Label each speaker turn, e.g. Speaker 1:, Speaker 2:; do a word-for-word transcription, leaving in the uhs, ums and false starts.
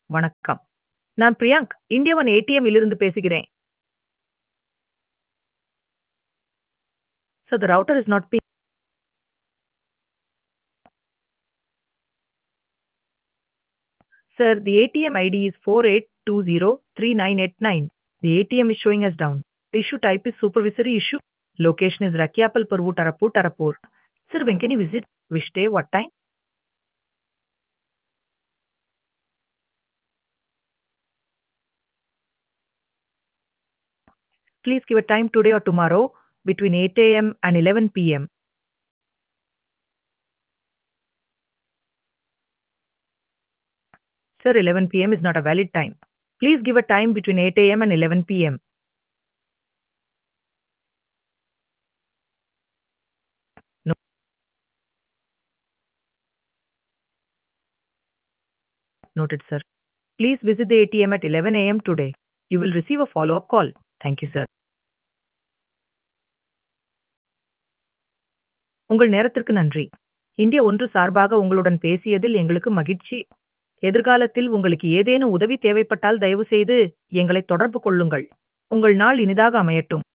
Speaker 1: வணக்கம். நான் Priyank. India one ATM இலிருந்து பேசுகிறேன். So the router is not being. Sir, the A T M I D is four eight two zero three nine eight nine. The A T M is showing as down. The issue type is supervisory issue. Location is Rakiapal Purvu, Tarapur, Tarapur. Sir, when can you visit? Which day? What time? Please give a time today or tomorrow between eight a m and eleven p m. Sir, eleven p m is not a valid time. Please give a time between eight a m and eleven p m. No, noted, sir. Please visit the A T M at eleven a m today. You will receive a follow-up call. Thank you, sir. உங்கள் நேரத்திற்கு நன்றி. India ஒன்று சார்பாக உங்களுடன் பேசியதில் எங்களுக்கு மகிழ்ச்சி. எதிர்காலத்தில் உங்களுக்கு ஏதேனும் உதவி தேவைப்பட்டால் தயவுசெய்து எங்களை தொடர்பு கொள்ளுங்கள். உங்கள் நாள் இனிதாக அமையட்டும்.